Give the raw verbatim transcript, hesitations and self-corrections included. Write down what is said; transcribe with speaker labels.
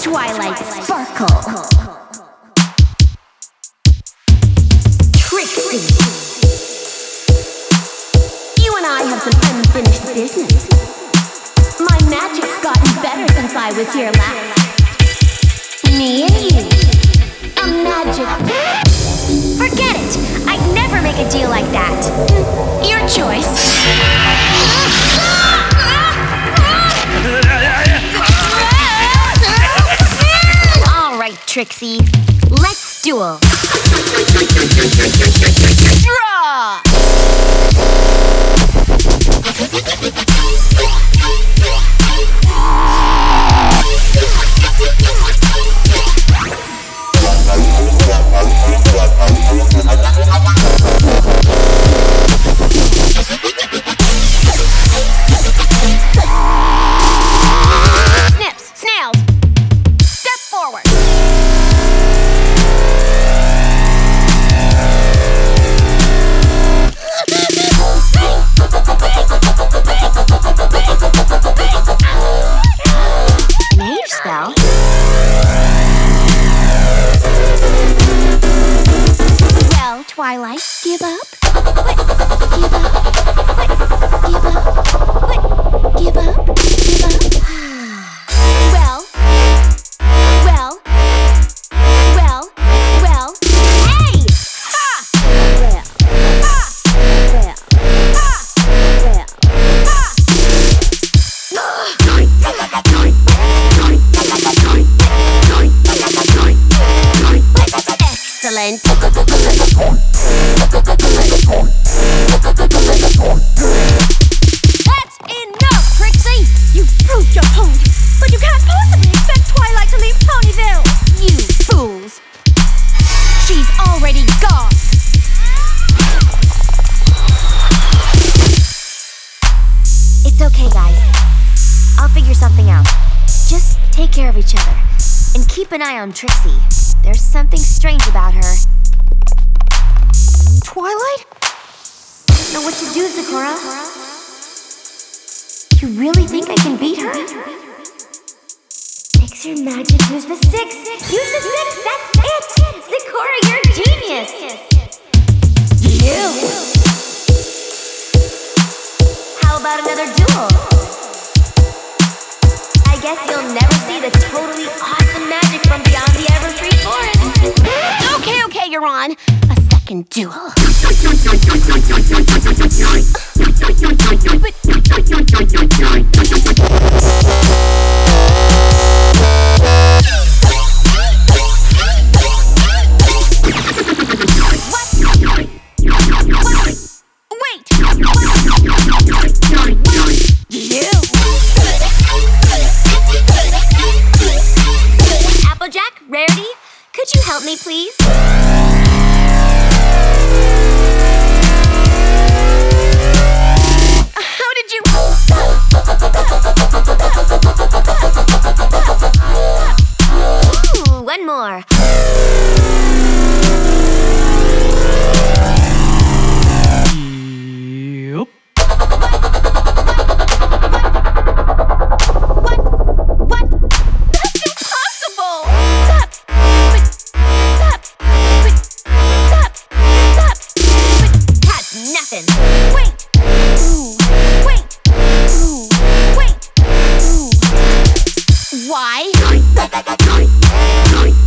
Speaker 1: Twilight Sparkle. Trixie. You and I have some unfinished business. My magic's gotten better since I was here last. Me and you. A magic.
Speaker 2: Forget it! I'd never make a deal like that.
Speaker 1: Your choice.
Speaker 2: All right, Trixie. Let's duel.
Speaker 1: Draw!
Speaker 2: Snips, snails. Step forward. An age spell.
Speaker 1: Well, Twilight, give up? What? Give up? What? Give up? What? Give up? Give up? Well, well, well, well, hey! Ha! Well, ha! Well, ha! Well,
Speaker 2: Excellent.
Speaker 1: That's enough, Trixie! You've proved your point, but you can't possibly expect Twilight to leave Ponyville! You fools! She's already gone!
Speaker 2: It's okay, guys. I'll figure something out. Just take care of each other. And keep an eye on Trixie. There's something strange about her.
Speaker 1: Twilight?
Speaker 2: Know what to do, Zecora? You really think I can beat her? Fix your magic. Use the six. Use the six. That's it. Zecora, you're a genius.
Speaker 1: You!
Speaker 2: How about another duel? I guess you'll never see the totally awesome magic from beyond the Everfree Forest.
Speaker 1: Okay, okay, you're on. A second duel. Wait! You!
Speaker 2: Applejack, Rarity, could you help me, please?
Speaker 1: How did you...
Speaker 2: Ooh, one more.
Speaker 3: Yep.
Speaker 1: What? What? That's impossible! Stop! But... Stop! But... Stop! Stop! But...
Speaker 2: That's nothing.
Speaker 1: Wait! Ooh. Wait! Ooh. Wait! Ooh. Why?